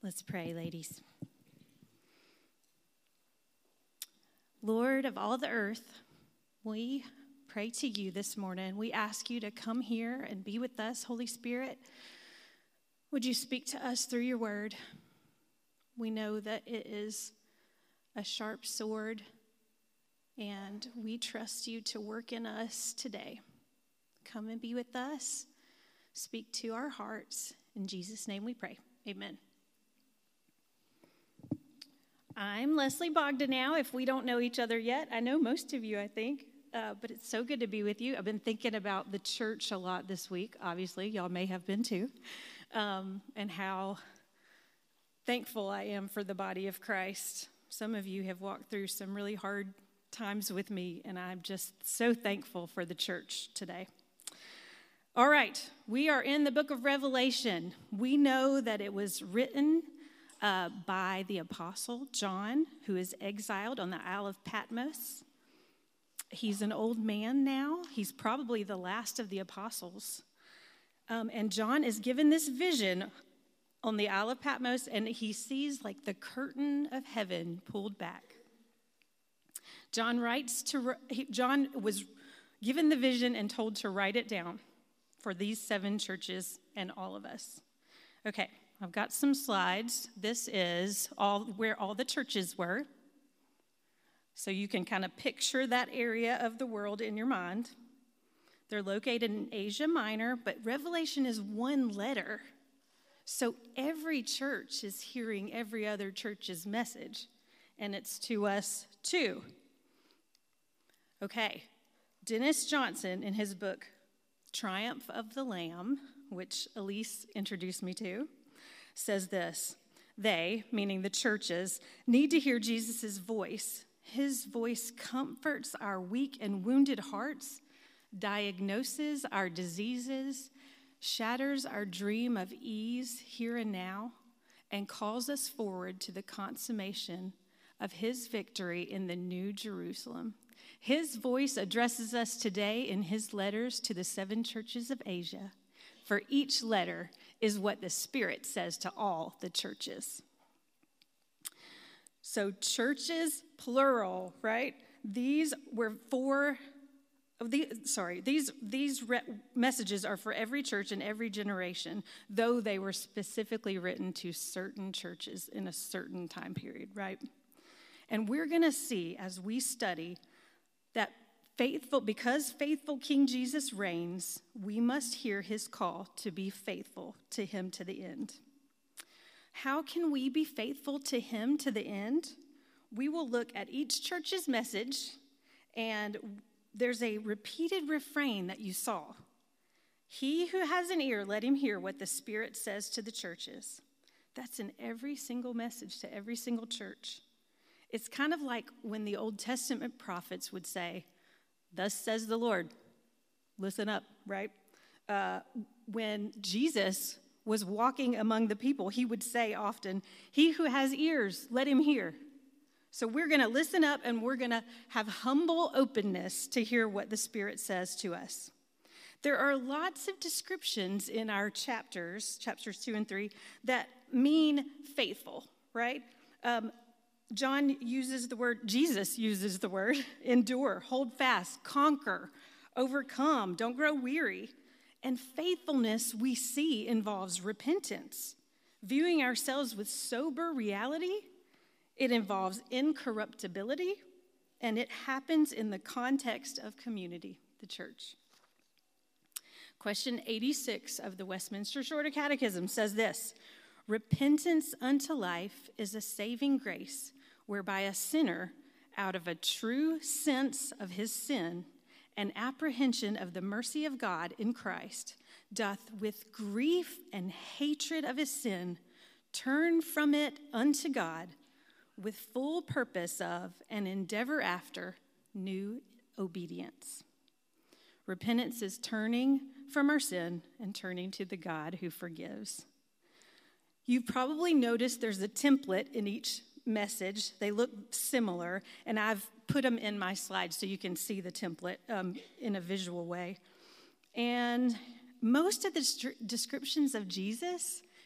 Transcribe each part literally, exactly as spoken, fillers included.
Let's pray, ladies. Lord of all the earth, we pray to you this morning. We ask you to come here and be with us, Holy Spirit. Would you speak to us through your word? We know that it is a sharp sword, and we trust you to work in us today. Come and be with us. Speak to our hearts. In Jesus' name we pray. Amen. I'm Leslie Bogdanow. If we don't know each other yet, I know most of you, I think, uh, but it's so good to be with you. I've been thinking about the church a lot this week. Obviously, y'all may have been too, um, and how thankful I am for the body of Christ. Some of you have walked through some really hard times with me, and I'm just so thankful for the church today. All right, we are in the book of Revelation. We know that it was written Uh, by the apostle John, who is exiled on the Isle of Patmos. He's an old man now. He's probably the last of the apostles. Um, and John is given this vision on the Isle of Patmos, and he sees like the curtain of heaven pulled back. John writes to he, John was given the vision and told to write it down for these seven churches and all of us. Okay. I've got some slides. This is all where all the churches were. So you can kind of picture that area of the world in your mind. They're located in Asia Minor, but Revelation is one letter. So every church is hearing every other church's message, and it's to us too. Okay, Dennis Johnson, in his book, Triumph of the Lamb, which Elise introduced me to, says this: they, meaning the churches, need to hear Jesus' voice. His voice comforts our weak and wounded hearts, diagnoses our diseases, shatters our dream of ease here and now, and calls us forward to the consummation of his victory in the New Jerusalem. His voice addresses us today in his letters to the seven churches of Asia. For each letter is what the Spirit says to all the churches. So churches, plural, right? These were for, the, sorry, these, these re- messages are for every church in every generation, though they were specifically written to certain churches in a certain time period, right? And we're going to see as we study that Faithful, because faithful King Jesus reigns, we must hear his call to be faithful to him to the end. How can we be faithful to him to the end? We will look at each church's message, and there's a repeated refrain that you saw. He who has an ear, let him hear what the Spirit says to the churches. That's in every single message to every single church. It's kind of like when the Old Testament prophets would say, "Thus says the Lord," listen up, right? Uh, when Jesus was walking among the people, he would say often, "He who has ears, let him hear." So we're going to listen up, and we're going to have humble openness to hear what the Spirit says to us. There are lots of descriptions in our chapters, chapters two and three, that mean faithful, right? Um, John uses the word, Jesus uses the word, endure, hold fast, conquer, overcome, don't grow weary. And faithfulness, we see, involves repentance, viewing ourselves with sober reality. It involves incorruptibility, and it happens in the context of community, the church. Question eighty-six of the Westminster Shorter Catechism says this: repentance unto life is a saving grace, whereby a sinner, out of a true sense of his sin and apprehension of the mercy of God in Christ, doth with grief and hatred of his sin turn from it unto God, with full purpose of and endeavor after new obedience. Repentance is turning from our sin and turning to the God who forgives. You've probably noticed there's a template in each message. They look similar, and I've put them in my slides so you can see the template um, in a visual way. And most of the descriptions of Jesus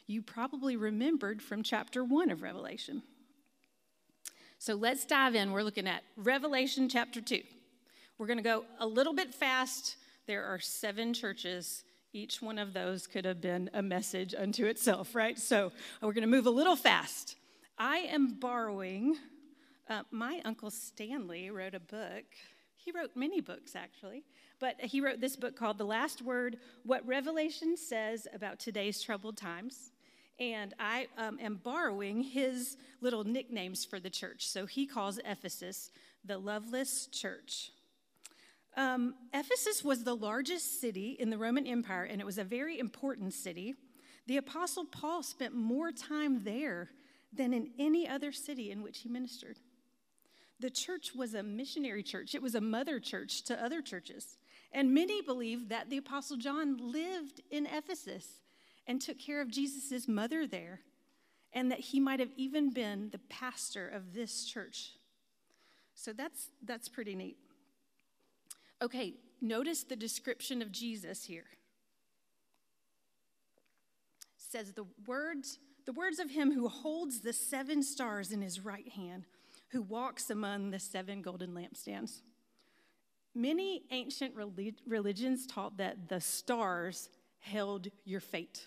you probably remembered from chapter one of Revelation. So let's dive in. We're looking at Revelation chapter two. We're going to go a little bit fast. There are seven churches. Each one of those could have been a message unto itself, right? So we're going to move a little fast. I am borrowing, uh, my Uncle Stanley wrote a book. He wrote many books, actually. But he wrote this book called The Last Word, What Revelation Says About Today's Troubled Times. And I um, am borrowing his little nicknames for the church. So he calls Ephesus the Loveless Church. Um, Ephesus was the largest city in the Roman Empire, and it was a very important city. The Apostle Paul spent more time there than in any other city in which he ministered. The church was a missionary church. It was a mother church to other churches. And many believe that the Apostle John lived in Ephesus and took care of Jesus' mother there, and that he might have even been the pastor of this church. So that's that's pretty neat. Okay, notice the description of Jesus here. It says the words, the words of him who holds the seven stars in his right hand, who walks among the seven golden lampstands. Many ancient relig- religions taught that the stars held your fate.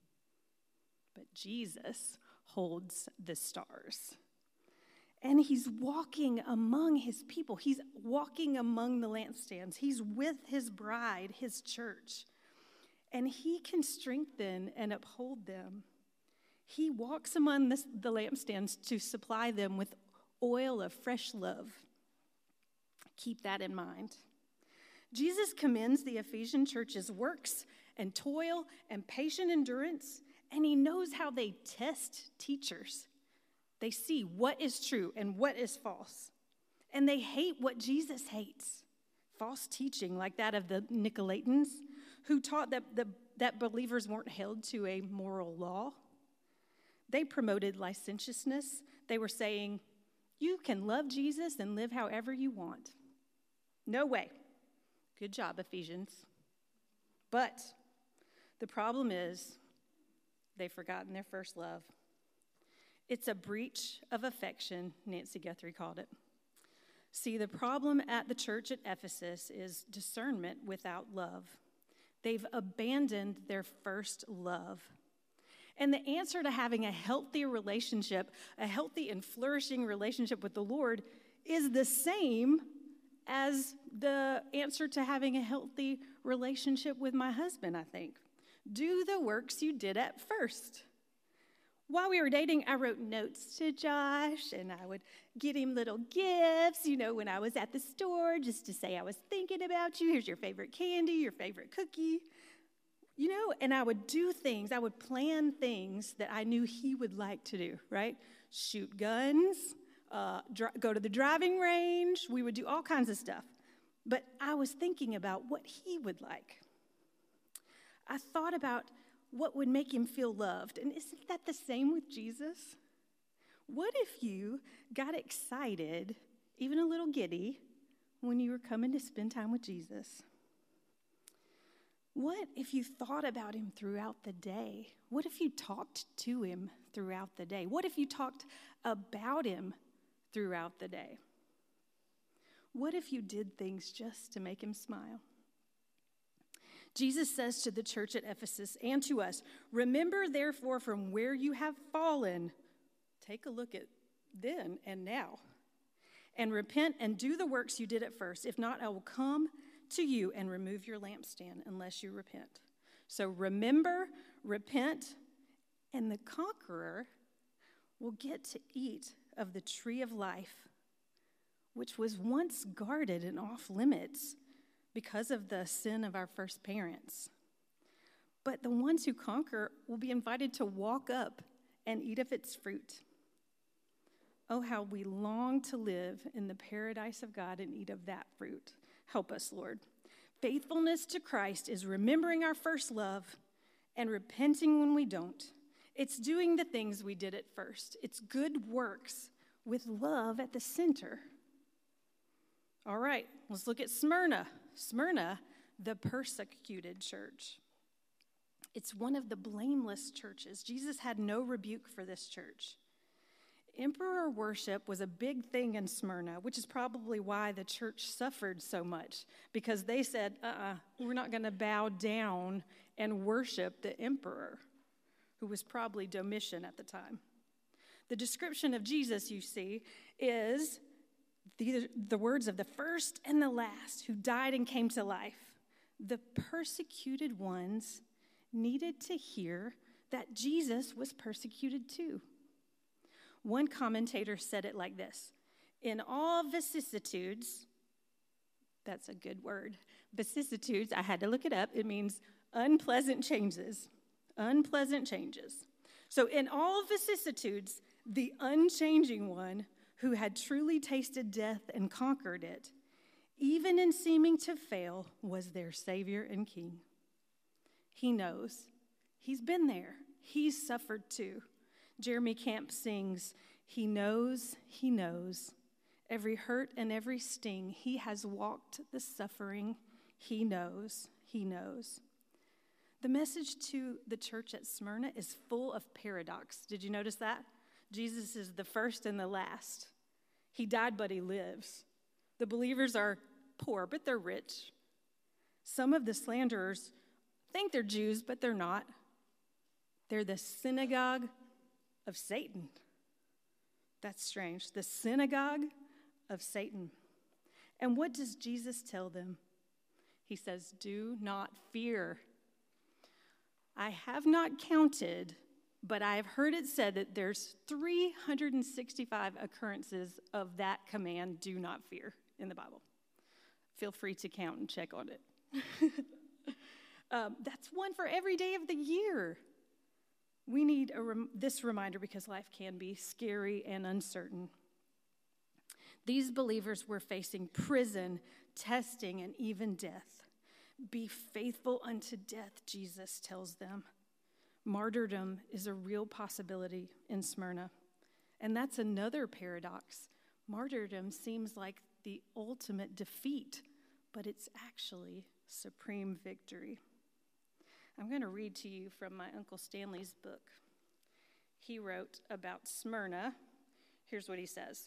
But Jesus holds the stars. And he's walking among his people. He's walking among the lampstands. He's with his bride, his church. And he can strengthen and uphold them. He walks among the, the lampstands to supply them with oil of fresh love. Keep that in mind. Jesus commends the Ephesian church's works and toil and patient endurance, and he knows how they test teachers. They see what is true and what is false. And they hate what Jesus hates. False teaching like that of the Nicolaitans, who taught that, the, that believers weren't held to a moral law. They promoted licentiousness. They were saying, you can love Jesus and live however you want. No way. Good job, Ephesians. But the problem is they've forgotten their first love. It's a breach of affection, Nancy Guthrie called it. See, the problem at the church at Ephesus is discernment without love. They've abandoned their first love. And the answer to having a healthy relationship, a healthy and flourishing relationship with the Lord, is the same as the answer to having a healthy relationship with my husband, I think. Do the works you did at first. While we were dating, I wrote notes to Josh, and I would get him little gifts, you know, when I was at the store, just to say I was thinking about you. Here's your favorite candy, your favorite cookie, you know, and I would do things. I would plan things that I knew he would like to do, right? Shoot guns, uh, dr- go to the driving range. We would do all kinds of stuff. But I was thinking about what he would like. I thought about what would make him feel loved. And isn't that the same with Jesus? What if you got excited, even a little giddy, when you were coming to spend time with Jesus? What if you thought about him throughout the day? What if you talked to him throughout the day? What if you talked about him throughout the day? What if you did things just to make him smile? Jesus says to the church at Ephesus and to us, remember therefore from where you have fallen. Take a look at then and now. And repent and do the works you did at first. If not, I will come to you and remove your lampstand unless you repent. So remember, repent, and the conqueror will get to eat of the tree of life, which was once guarded and off limits because of the sin of our first parents. But the ones who conquer will be invited to walk up and eat of its fruit. Oh, how we long to live in the paradise of God and eat of that fruit. Help us, Lord. Faithfulness to Christ is remembering our first love and repenting when we don't. It's doing the things we did at first. It's good works with love at the center. All right, let's look at Smyrna. Smyrna, the persecuted church. It's one of the blameless churches. Jesus had no rebuke for this church. Emperor worship was a big thing in Smyrna, which is probably why the church suffered so much, because they said, uh-uh, we're not going to bow down and worship the emperor, who was probably Domitian at the time. The description of Jesus, you see, is the, the words of the first and the last who died and came to life. The persecuted ones needed to hear that Jesus was persecuted too. One commentator said it like this: in all vicissitudes, that's a good word, vicissitudes, I had to look it up, it means unpleasant changes, unpleasant changes. So in all vicissitudes, the unchanging one who had truly tasted death and conquered it, even in seeming to fail, was their Savior and King. He knows. He's been there. He's suffered too. Jeremy Camp sings, he knows, he knows. Every hurt and every sting, he has walked the suffering. He knows, he knows. The message to the church at Smyrna is full of paradox. Did you notice that? Jesus is the first and the last. He died, but he lives. The believers are poor, but they're rich. Some of the slanderers think they're Jews, but they're not. They're the synagogue of Satan. That's strange. The synagogue of Satan. And what does Jesus tell them? He says, do not fear. I have not counted, but I have heard it said that there's three hundred sixty-five occurrences of that command, do not fear, in the Bible. Feel free to count and check on it. um, that's one for every day of the year. We need a rem- this reminder because life can be scary and uncertain. These believers were facing prison, testing, and even death. Be faithful unto death, Jesus tells them. Martyrdom is a real possibility in Smyrna. And that's another paradox. Martyrdom seems like the ultimate defeat, but it's actually supreme victory. I'm going to read to you from my Uncle Stanley's book. He wrote about Smyrna. Here's what he says.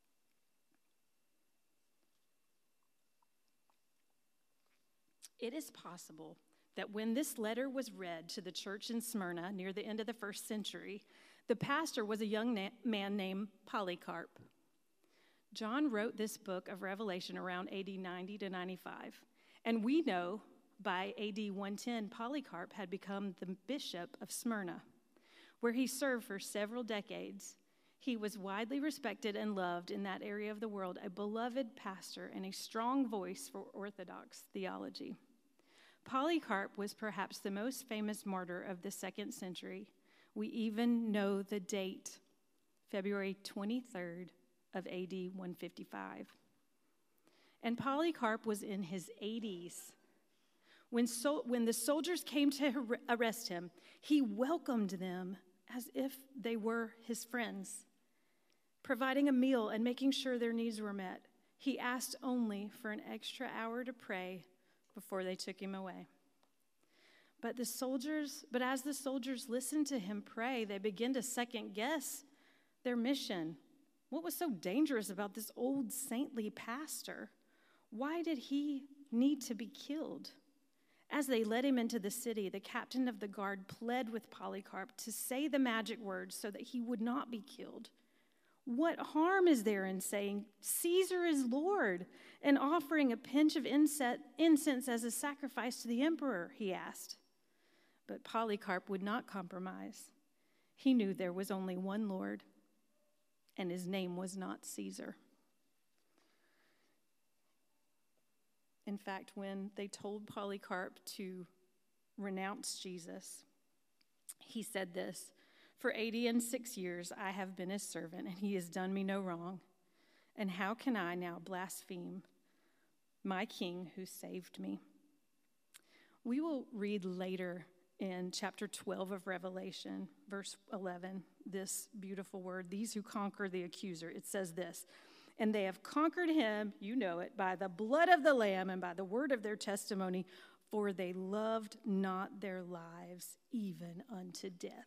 It is possible that when this letter was read to the church in Smyrna near the end of the first century, the pastor was a young na- man named Polycarp. John wrote this book of Revelation around A D ninety to ninety-five, and we know by A D one ten, Polycarp had become the bishop of Smyrna, where he served for several decades. He was widely respected and loved in that area of the world, a beloved pastor and a strong voice for Orthodox theology. Polycarp was perhaps the most famous martyr of the second century. We even know the date, February twenty-third of A D one fifty-five. And Polycarp was in his eighties. When, so, when the soldiers came to arrest him, he welcomed them as if they were his friends, providing a meal and making sure their needs were met. He asked only for an extra hour to pray before they took him away. But the soldiers, but as the soldiers listened to him pray, they began to second guess their mission. What was so dangerous about this old saintly pastor? Why did he need to be killed? As they led him into the city, the captain of the guard pled with Polycarp to say the magic words so that he would not be killed. What harm is there in saying, Caesar is Lord, and offering a pinch of incense as a sacrifice to the emperor, he asked. But Polycarp would not compromise. He knew there was only one Lord, and his name was not Caesar. In fact, when they told Polycarp to renounce Jesus, he said this, for eighty and six years I have been his servant, and he has done me no wrong. And how can I now blaspheme my king who saved me? We will read later in chapter twelve of Revelation, verse eleven, this beautiful word, these who conquer the accuser. It says this, and they have conquered him, you know it, by the blood of the Lamb and by the word of their testimony, for they loved not their lives even unto death.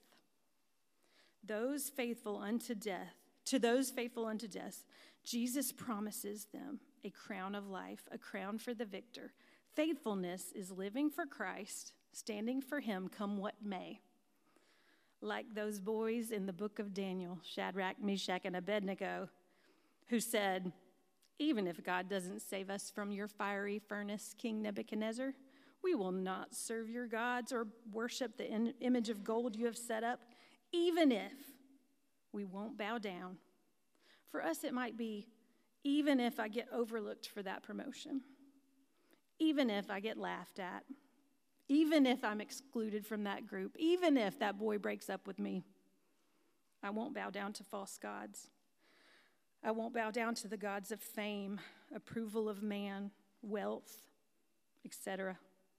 Those faithful unto death, to those faithful unto death, Jesus promises them a crown of life, a crown for the victor. Faithfulness is living for Christ, standing for him, come what may. Like those boys in the book of Daniel, Shadrach, Meshach, and Abednego, who said, even if God doesn't save us from your fiery furnace, King Nebuchadnezzar, we will not serve your gods or worship the in- image of gold you have set up, even if we won't bow down. For us, it might be, even if I get overlooked for that promotion, even if I get laughed at, even if I'm excluded from that group, even if that boy breaks up with me, I won't bow down to false gods. I won't bow down to the gods of fame, approval of man, wealth, et cetera.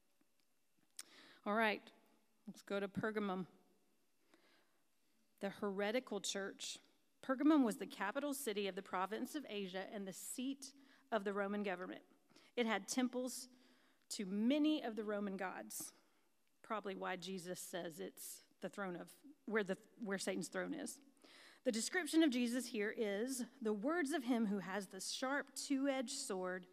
All right, let's go to Pergamum. The heretical church. Pergamum was the capital city of the province of Asia and the seat of the Roman government. It had temples to many of the Roman gods. Probably why Jesus says it's the throne of, where the where Satan's throne is. The description of Jesus here is the words of him who has the sharp two-edged sword.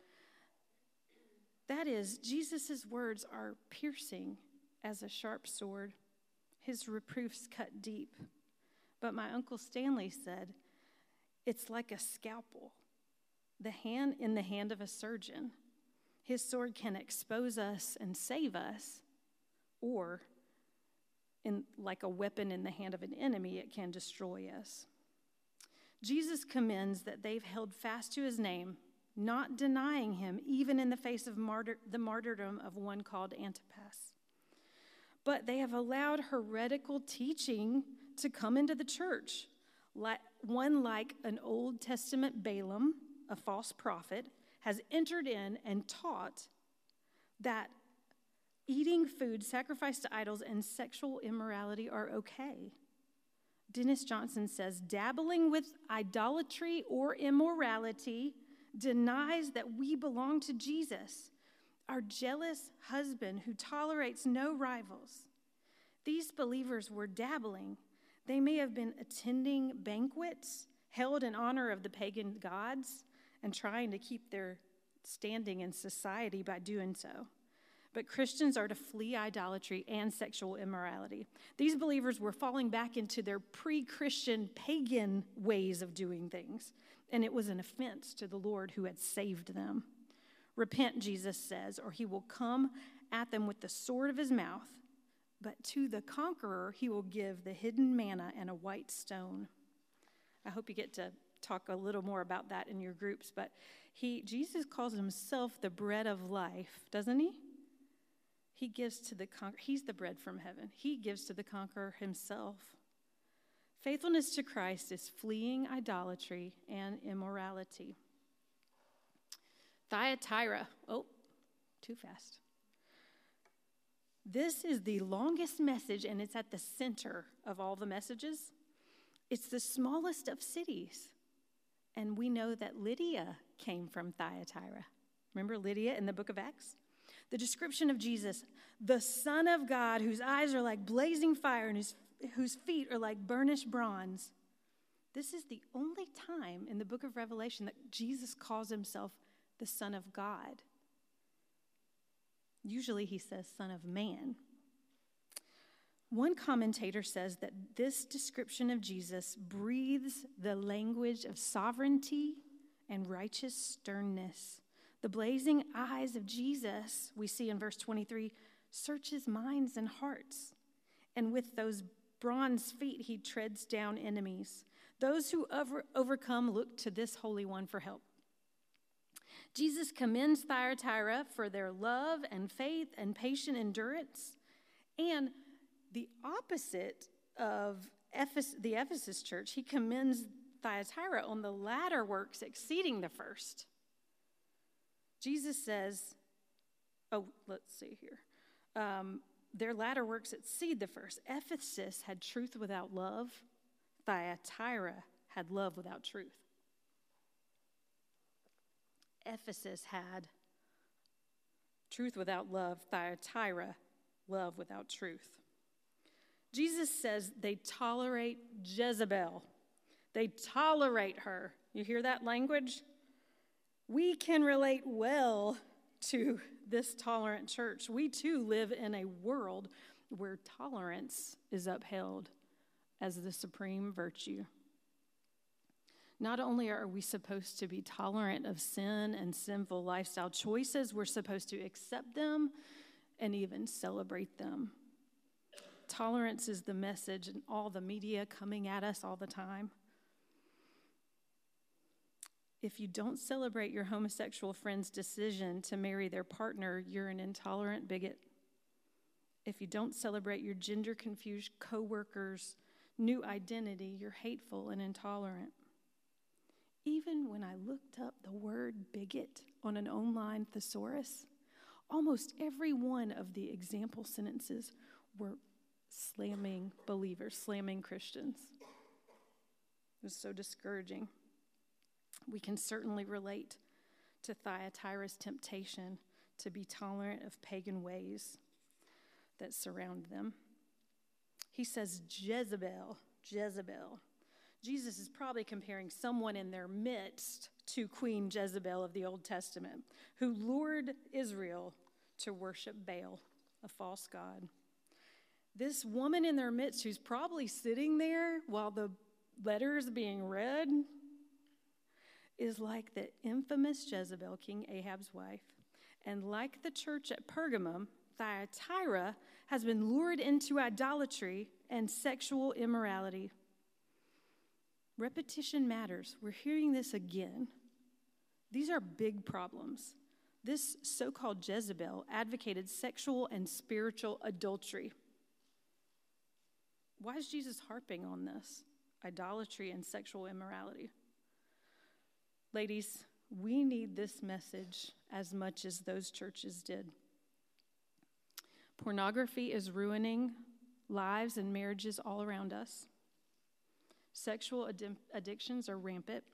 That is, Jesus' words are piercing as a sharp sword. His reproofs cut deep. But my Uncle Stanley said, it's like a scalpel, the hand in the hand of a surgeon. His sword can expose us and save us, or in, like a weapon in the hand of an enemy, it can destroy us. Jesus commends that they've held fast to his name, not denying him, even in the face of martyr, the martyrdom of one called Antipas. But they have allowed heretical teaching to come into the church, like, one like an Old Testament Balaam, a false prophet, has entered in and taught that eating food sacrificed to idols and sexual immorality are okay. Dennis Johnson says, dabbling with idolatry or immorality denies that we belong to Jesus, our jealous husband who tolerates no rivals. These believers were dabbling. They may have been attending banquets held in honor of the pagan gods and trying to keep their standing in society by doing so. But Christians are to flee idolatry and sexual immorality. These believers were falling back into their pre-Christian pagan ways of doing things, and it was an offense to the Lord who had saved them. Repent, Jesus says, or he will come at them with the sword of his mouth, but to the conqueror he will give the hidden manna and a white stone. I hope you get to talk a little more about that in your groups, but he Jesus calls himself the bread of life, doesn't he? He gives to the conqueror. He's the bread from heaven. He gives to the conqueror himself. Faithfulness to Christ is fleeing idolatry and immorality. Thyatira. Oh, too fast. This is the longest message, and it's at the center of all the messages. It's the smallest of cities. And we know that Lydia came from Thyatira. Remember Lydia in the book of Acts? The description of Jesus, the Son of God, whose eyes are like blazing fire and whose, whose feet are like burnished bronze. This is the only time in the book of Revelation that Jesus calls himself the Son of God. Usually he says Son of Man. One commentator says that this description of Jesus breathes the language of sovereignty and righteous sternness. The blazing eyes of Jesus, we see in verse twenty-three, searches minds and hearts. And with those bronze feet, he treads down enemies. Those who over, overcome look to this Holy One for help. Jesus commends Thyatira for their love and faith and patient endurance. And the opposite of Ephes- the Ephesus church, he commends Thyatira on the latter works exceeding the first. Jesus says, oh, let's see here. Um, their latter works exceed the first. Ephesus had truth without love. Thyatira had love without truth. Ephesus had Truth without love, Thyatira, love without truth. Jesus says they tolerate Jezebel. They tolerate her. You hear that language? We can relate well to this tolerant church. We too live in a world where tolerance is upheld as the supreme virtue. Not only are we supposed to be tolerant of sin and sinful lifestyle choices, we're supposed to accept them and even celebrate them. Tolerance is the message in all the media coming at us all the time. If you don't celebrate your homosexual friend's decision to marry their partner, you're an intolerant bigot. If you don't celebrate your gender-confused coworker's new identity, you're hateful and intolerant. Even when I looked up the word bigot on an online thesaurus, almost every one of the example sentences were slamming believers, slamming Christians. It was so discouraging. We can certainly relate to Thyatira's temptation to be tolerant of pagan ways that surround them. He says Jezebel, Jezebel. Jesus is probably comparing someone in their midst to Queen Jezebel of the Old Testament, who lured Israel to worship Baal, a false god. This woman in their midst, who's probably sitting there while the letter is being read, is like the infamous Jezebel, King Ahab's wife. And like the church at Pergamum, Thyatira has been lured into idolatry and sexual immorality. Repetition matters. We're hearing this again. These are big problems. This so-called Jezebel advocated sexual and spiritual adultery. Why is Jesus harping on this? Idolatry and sexual immorality. Ladies, we need this message as much as those churches did. Pornography is ruining lives and marriages all around us. Sexual ad- addictions are rampant,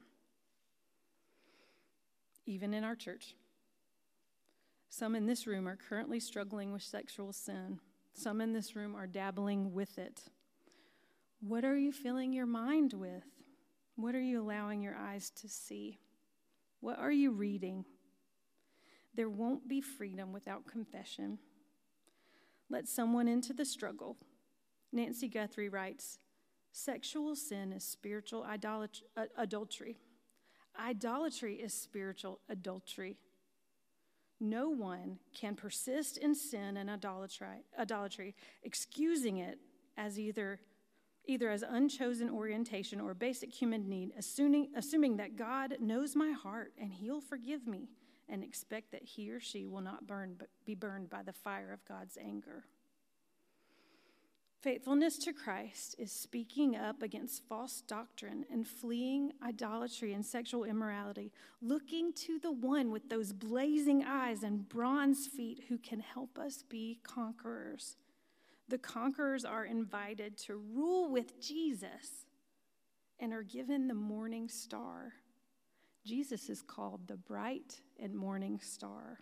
even in our church. Some in this room are currently struggling with sexual sin. Some in this room are dabbling with it. What are you filling your mind with? What are you allowing your eyes to see? What are you reading? There won't be freedom without confession. Let someone into the struggle. Nancy Guthrie writes, sexual sin is spiritual idolatry, uh, adultery. Idolatry is spiritual adultery. No one can persist in sin and idolatry, idolatry, excusing it as either, either as unchosen orientation or basic human need, assuming, assuming that God knows my heart and he'll forgive me, and expect that he or she will not burn, but be burned by the fire of God's anger. Faithfulness to Christ is speaking up against false doctrine and fleeing idolatry and sexual immorality, looking to the one with those blazing eyes and bronze feet who can help us be conquerors. The conquerors are invited to rule with Jesus and are given the morning star. Jesus is called the bright and morning star.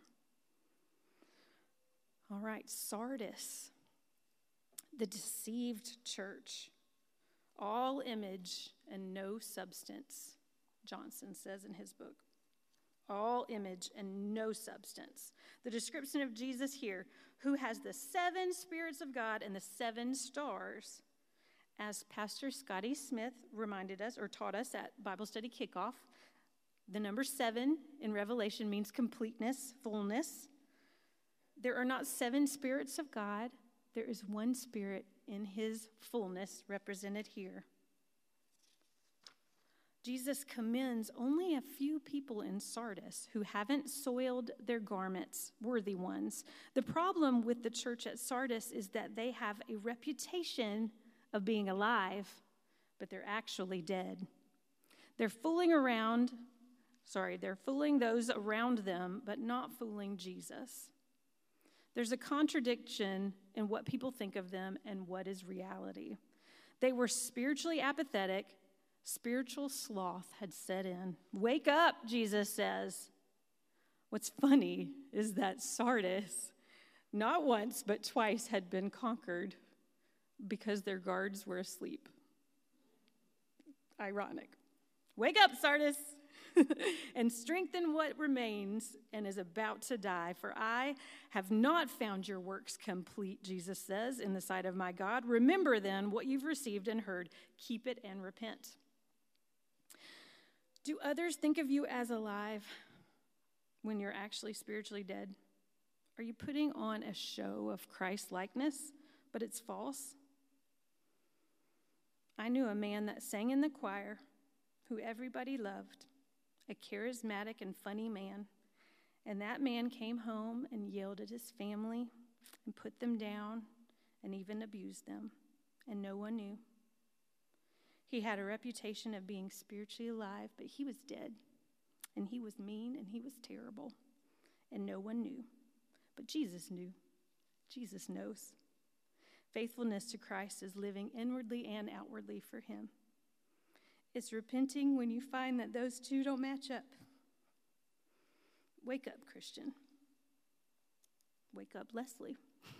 All right, Sardis, the deceived church, all image and no substance, Johnson says in his book. All image and no substance. The description of Jesus here, who has the seven spirits of God and the seven stars, as Pastor Scotty Smith reminded us or taught us at Bible Study Kickoff, the number seven in Revelation means completeness, fullness. There are not seven spirits of God. There is one spirit in his fullness represented here. Jesus commends only a few people in Sardis who haven't soiled their garments, worthy ones. The problem with the church at Sardis is that they have a reputation of being alive, but they're actually dead. They're fooling around, sorry, they're fooling those around them, but not fooling Jesus. There's a contradiction in what people think of them and what is reality. They were spiritually apathetic. Spiritual sloth had set in. Wake up, Jesus says. What's funny is that Sardis, not once but twice, had been conquered because their guards were asleep. Ironic. Wake up, Sardis, and strengthen what remains and is about to die. For I have not found your works complete, Jesus says, in the sight of my God. Remember then what you've received and heard. Keep it and repent. Do others think of you as alive when you're actually spiritually dead? Are you putting on a show of Christ-likeness, but it's false? I knew a man that sang in the choir who everybody loved, a charismatic and funny man. And that man came home and yelled at his family and put them down and even abused them, and no one knew. He had a reputation of being spiritually alive, but he was dead, and he was mean, and he was terrible, and no one knew. But Jesus knew. Jesus knows. Faithfulness to Christ is living inwardly and outwardly for him. It's repenting when you find that those two don't match up. Wake up, Christian. Wake up, Leslie.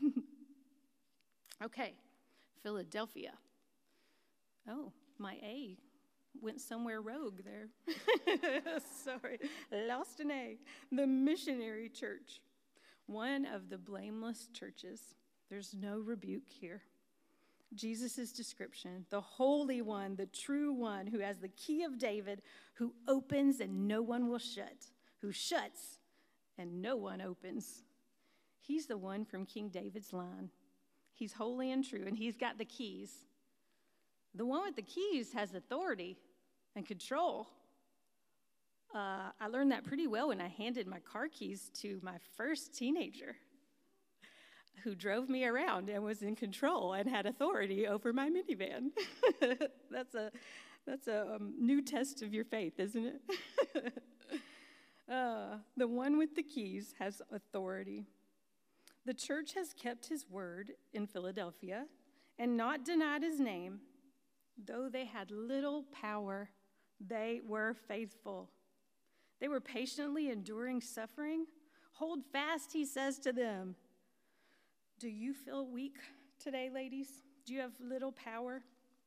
Okay, Philadelphia. Oh, my A went somewhere rogue there. Sorry, lost an A. The missionary church, one of the blameless churches. There's no rebuke here. Jesus' description, the Holy One, the true one who has the key of David, who opens and no one will shut, who shuts and no one opens. He's the one from King David's line. He's holy and true, and he's got the keys. The one with the keys has authority and control. Uh, I learned that pretty well when I handed my car keys to my first teenager, who drove me around and was in control and had authority over my minivan. that's a that's a um, new test of your faith, isn't it? uh, the one with the keys has authority. The church has kept his word in Philadelphia and not denied his name. Though they had little power, they were faithful. They were patiently enduring suffering. Hold fast, he says to them. Do you feel weak today, ladies? Do you have little power?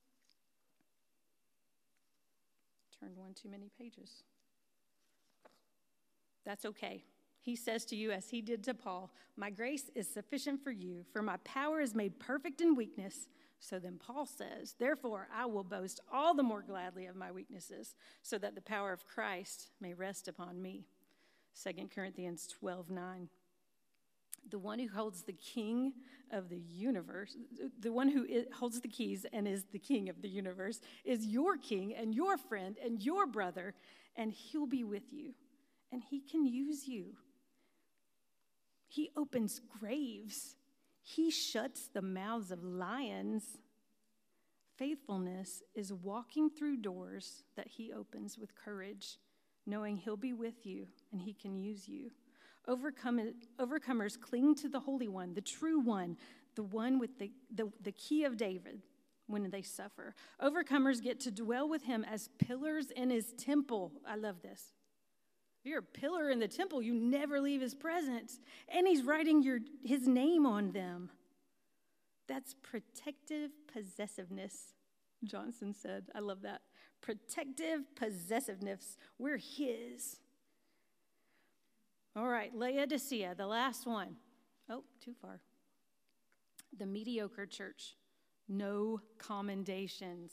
Turned one too many pages. That's okay. He says to you, as he did to Paul, my grace is sufficient for you, for my power is made perfect in weakness. So then Paul says, therefore I will boast all the more gladly of my weaknesses, so that the power of Christ may rest upon me. Second Corinthians twelve nine. The one who holds the king of the universe, the one who holds the keys and is the king of the universe, is your king and your friend and your brother, and he'll be with you, and he can use you. He opens graves. He shuts the mouths of lions. Faithfulness is walking through doors that he opens with courage, knowing he'll be with you and he can use you. Overcome, overcomers cling to the Holy One, the true one, the one with the, the, the key of David when they suffer. Overcomers get to dwell with him as pillars in his temple. I love this. If you're a pillar in the temple, you never leave his presence. And he's writing your his name on them. That's protective possessiveness, Johnson said. I love that. Protective possessiveness. We're his. All right, Laodicea, the last one. Oh, too far. The mediocre church. No commendations.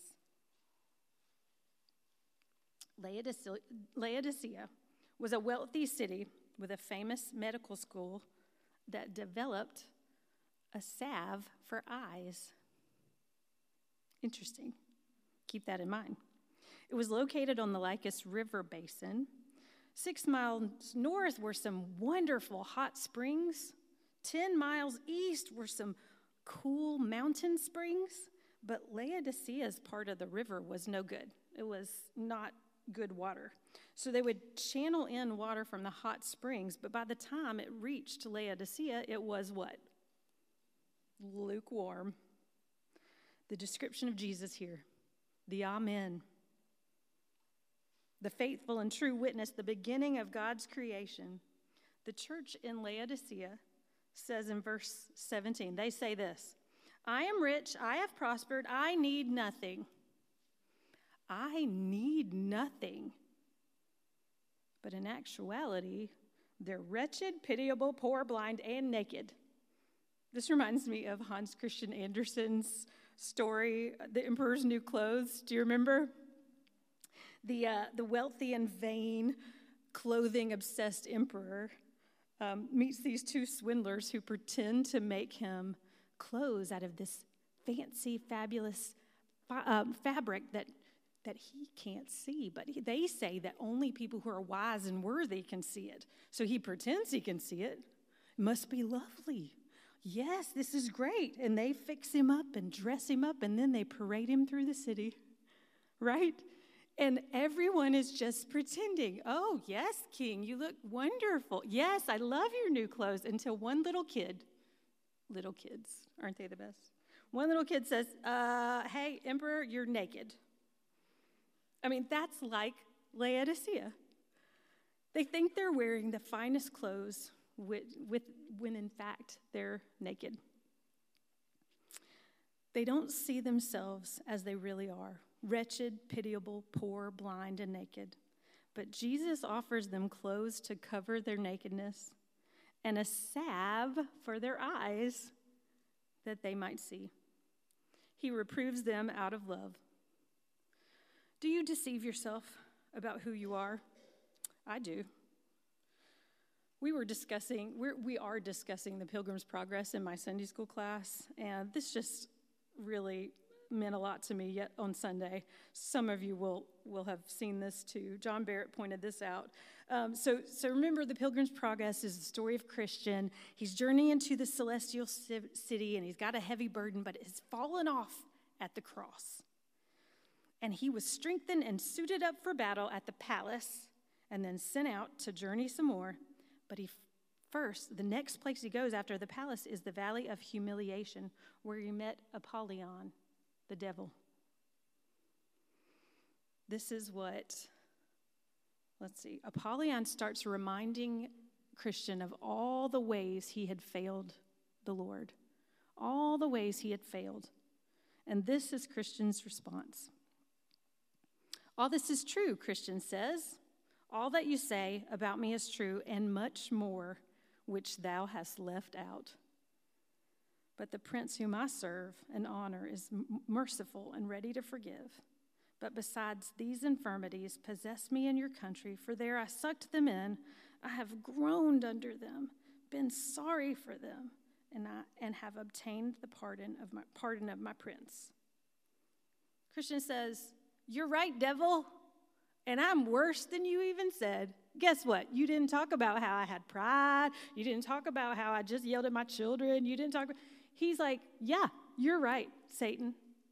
Laodicea, Laodicea was a wealthy city with a famous medical school that developed a salve for eyes. Interesting. Keep that in mind. It was located on the Lycus River basin. Six miles north were some wonderful hot springs. Ten miles east were some cool mountain springs. But Laodicea's part of the river was no good. It was not good water. So they would channel in water from the hot springs, but by the time it reached Laodicea, it was what? Lukewarm. The description of Jesus here, the Amen, the faithful and true witness, the beginning of God's creation. The church in Laodicea says in verse seventeen, they say this, I am rich, I have prospered, I need nothing. I need nothing. But in actuality, they're wretched, pitiable, poor, blind, and naked. This reminds me of Hans Christian Andersen's story, The Emperor's New Clothes. Do you remember? The, uh, the wealthy and vain, clothing-obsessed emperor um, meets these two swindlers who pretend to make him clothes out of this fancy, fabulous fa- um, fabric that, that he can't see. But he, they say that only people who are wise and worthy can see it. So he pretends he can see it. It must be lovely. Yes, this is great. And they fix him up and dress him up, and then they parade him through the city, right? And everyone is just pretending. Oh, yes, King, you look wonderful. Yes, I love your new clothes. Until one little kid, little kids, aren't they the best? One little kid says, uh, hey, Emperor, you're naked. I mean, that's like Laodicea. They think they're wearing the finest clothes with, with, when in fact they're naked. They don't see themselves as they really are, wretched, pitiable, poor, blind, and naked. But Jesus offers them clothes to cover their nakedness and a salve for their eyes that they might see. He reproves them out of love. Do you deceive yourself about who you are? I do. We were discussing, we're, we are discussing the Pilgrim's Progress in my Sunday school class, and this just really meant a lot to me yet on Sunday. Some of you will, will have seen this too. John Barrett pointed this out. Um, so, so remember, the Pilgrim's Progress is the story of Christian. He's journeying into the celestial city, and he's got a heavy burden, but it's fallen off at the cross. And he was strengthened and suited up for battle at the palace, and then sent out to journey some more. But he first, the next place he goes after the palace is the Valley of Humiliation, where he met Apollyon, the devil. This is what, let's see, Apollyon starts reminding Christian of all the ways he had failed the Lord, all the ways he had failed. And this is Christian's response. All this is true, Christian says. All that you say about me is true, and much more, which thou hast left out. But the prince whom I serve and honor is m- merciful and ready to forgive. But besides these infirmities, possess me in your country, for there I sucked them in. I have groaned under them, been sorry for them, and I and have obtained the pardon of my pardon of my prince. Christian says, you're right, devil. And I'm worse than you even said. Guess what? You didn't talk about how I had pride. You didn't talk about how I just yelled at my children. You didn't talk about... He's like, yeah, you're right, Satan.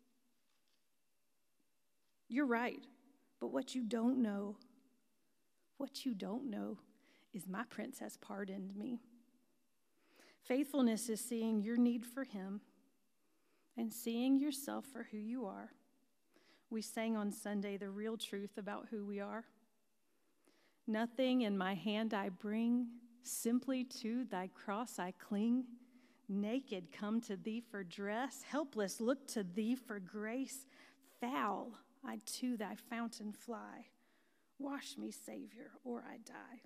You're right. But what you don't know, what you don't know is my prince has pardoned me. Faithfulness is seeing your need for him and seeing yourself for who you are. We sang on Sunday the real truth about who we are. Nothing in my hand I bring, simply to thy cross I cling. Naked come to thee for dress, helpless look to thee for grace. Foul I to thy fountain fly. Wash me, Savior, or I die.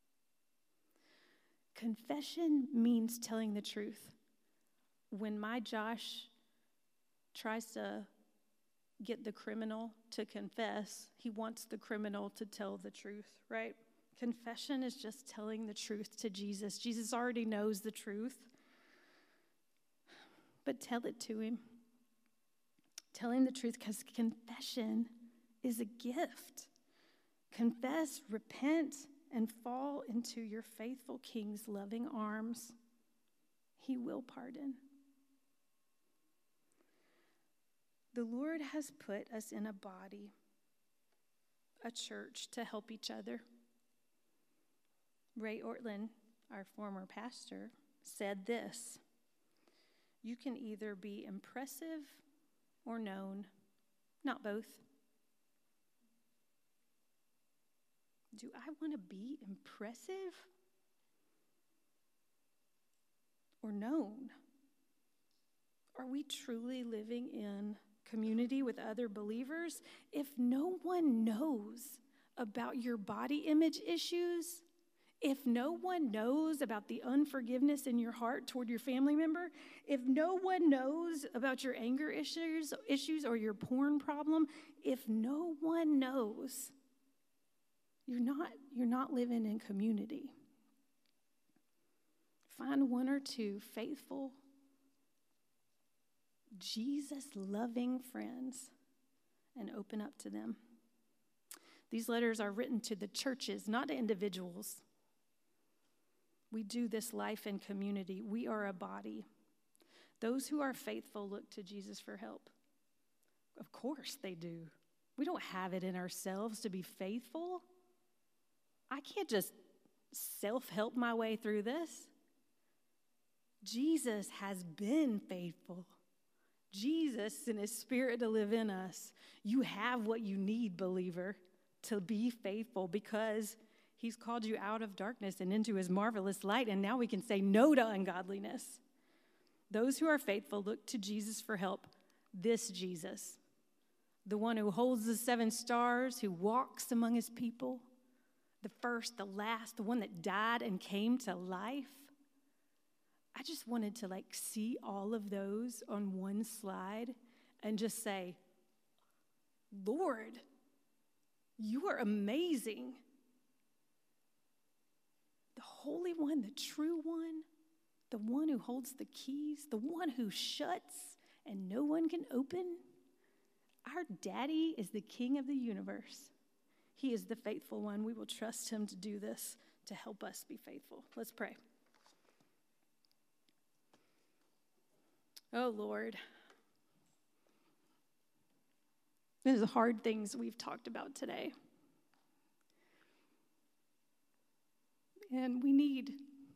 Confession means telling the truth. When my Josh tries to get the criminal to confess, he wants the criminal to tell the truth, right? Confession is just telling the truth to Jesus. Jesus already knows the truth, but tell it to him. Telling the truth, because confession is a gift. Confess, repent, and fall into your faithful King's loving arms. He will pardon. The Lord has put us in a body, a church, to help each other. Ray Ortlund, our former pastor, said this: you can either be impressive or known, not both. Do I want to be impressive? or known? Are we truly living in community with other believers if no one knows about your body image issues? If no one knows about the unforgiveness in your heart toward your family member, if no one knows about your anger issues, issues or your porn problem, if no one knows, you're not, you're not living in community. Find one or two faithful, Jesus-loving friends and open up to them. These letters are written to the churches, not to individuals. We do this life in community. We are a body. Those who are faithful look to Jesus for help. Of course they do. We don't have it in ourselves to be faithful. I can't just self-help my way through this. Jesus has been faithful. Jesus sent his Spirit to live in us. You have what you need, believer, to be faithful because he's called you out of darkness and into his marvelous light, and now we can say no to ungodliness. Those who are faithful look to Jesus for help. This Jesus, the one who holds the seven stars, who walks among his people, the first, the last, the one that died and came to life. I just wanted to like see all of those on one slide and just say, Lord, you are amazing. The Holy One, the true one, the one who holds the keys, the one who shuts and no one can open. Our Daddy is the King of the universe. He is the faithful one. We will trust him to do this, to help us be faithful. Let's pray. Oh, Lord. These are hard things we've talked about today. And we need,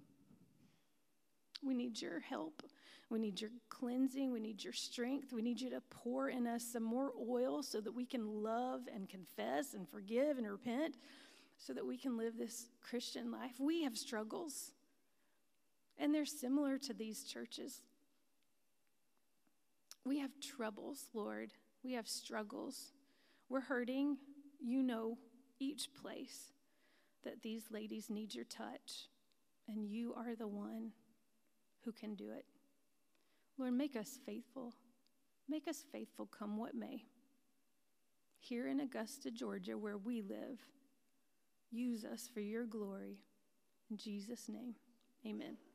we need your help. We need your cleansing. We need your strength. We need you to pour in us some more oil so that we can love and confess and forgive and repent so that we can live this Christian life. We have struggles, and they're similar to these churches. We have troubles, Lord. We have struggles. We're hurting. You know each place that these ladies need your touch, and you are the one who can do it. Lord, make us faithful. Make us faithful come what may. Here in Augusta, Georgia, where we live, use us for your glory. In Jesus' name, amen.